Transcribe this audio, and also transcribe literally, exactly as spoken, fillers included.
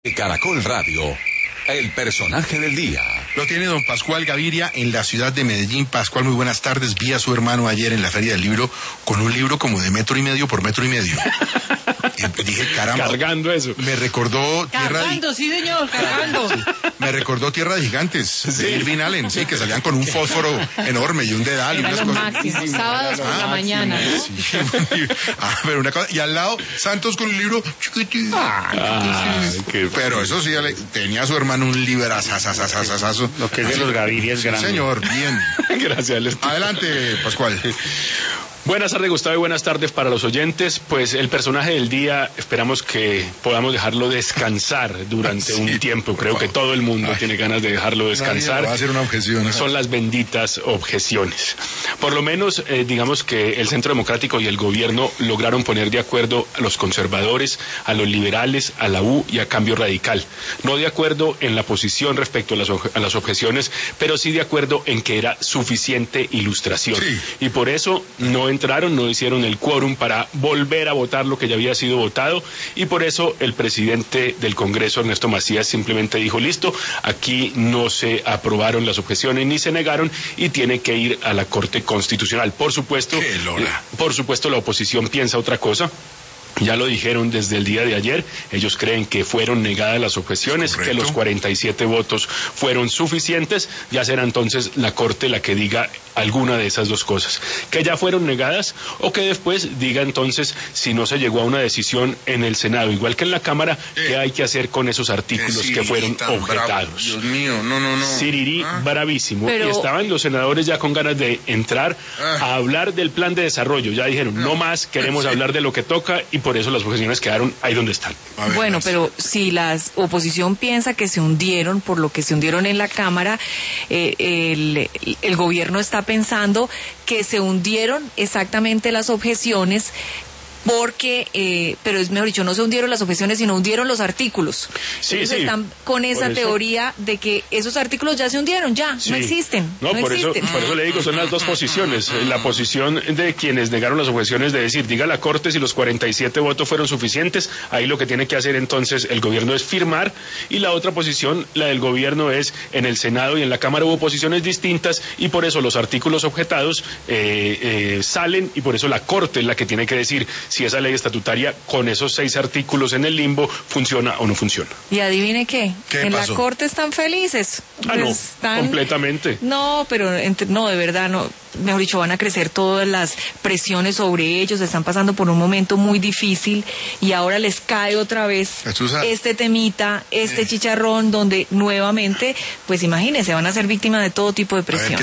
Caracol Radio, el personaje del día. Lo tiene don Pascual Gaviria en la ciudad de Medellín. Pascual, muy buenas tardes. Vi a su hermano ayer en la Feria del Libro con un libro como de metro y medio por metro y medio. Y dije, caramba. Cargando eso. Me recordó Tierra Cargando, de... sí señor, cargando. Sí, me recordó Tierra de Gigantes, sí. de Irving Allen, sí, que salían con un fósforo enorme y un dedal. Era y lo unas cosas. máximo, sábados por Ah, la mañana. Sí. Ah, pero una cosa, y al lado, Santos con un libro chiquitito. Ah, qué... Pero eso sí, tenía a su hermano un liberazazazazazazo. Lo que es de los Gaviria es grande. Sí, señor, bien. Gracias, Les... Adelante, Pascual. Buenas tardes, Gustavo, y buenas tardes para los oyentes. Pues el personaje del día, esperamos que podamos dejarlo descansar durante sí, un tiempo. Creo que todo el mundo Ay. tiene ganas de dejarlo descansar. Va a ser una objeción. Son las benditas objeciones. Por lo menos, eh, digamos que el Centro Democrático y el gobierno lograron poner de acuerdo a los conservadores, a los liberales, a la U y a Cambio Radical. No de acuerdo en la posición respecto a las, a las objeciones, pero sí de acuerdo en que era suficiente ilustración. Sí. Y por eso no entraron, no hicieron el quórum para volver a votar lo que ya había sido votado, y por eso el presidente del Congreso, Ernesto Macías, simplemente dijo, listo, aquí no se aprobaron las objeciones ni se negaron y tiene que ir a la Corte Constitucional. Por supuesto, eh, por supuesto la oposición piensa otra cosa. Ya lo dijeron desde el día de ayer, ellos creen que fueron negadas las objeciones, Correcto. que los cuarenta y siete votos fueron suficientes, ya será entonces la Corte la que diga alguna de esas dos cosas, que ya fueron negadas o que después diga entonces si no se llegó a una decisión en el Senado, igual que en la Cámara, eh, qué hay que hacer con esos artículos que fueron objetados. Bravo. Dios mío, no, no, no. Sirirí, ah. bravísimo, Pero... y estaban los senadores ya con ganas de entrar ah. a hablar del plan de desarrollo, ya dijeron, no, no más, queremos sí. hablar de lo que toca, y por eso las objeciones quedaron ahí donde están. Ver, bueno, pero si la oposición piensa que se hundieron por lo que se hundieron en la Cámara, eh, el, el gobierno está pensando que se hundieron exactamente las objeciones porque, eh, pero es mejor dicho, no se hundieron las objeciones, sino hundieron los artículos. Sí, Ellos sí. están con esa teoría de que esos artículos ya se hundieron, ya, sí. no existen. No, no por, existen. Eso, por eso le digo, son las dos posiciones. La posición de quienes negaron las objeciones de decir, diga la Corte si los cuarenta y siete votos fueron suficientes, ahí lo que tiene que hacer entonces el gobierno es firmar, y la otra posición, la del gobierno, es en el Senado y en la Cámara hubo posiciones distintas, y por eso los artículos objetados eh, eh, salen, y por eso la Corte es la que tiene que decir si esa ley estatutaria con esos seis artículos en el limbo funciona o no funciona. Y adivine qué, ¿Qué en pasó? la Corte están felices. Ah, no, están... completamente. No, pero entre... no, de verdad, no. Mejor dicho, van a crecer todas las presiones sobre ellos, están pasando por un momento muy difícil y ahora les cae otra vez este temita, este chicharrón, donde nuevamente, pues imagínense, van a ser víctimas de todo tipo de presión.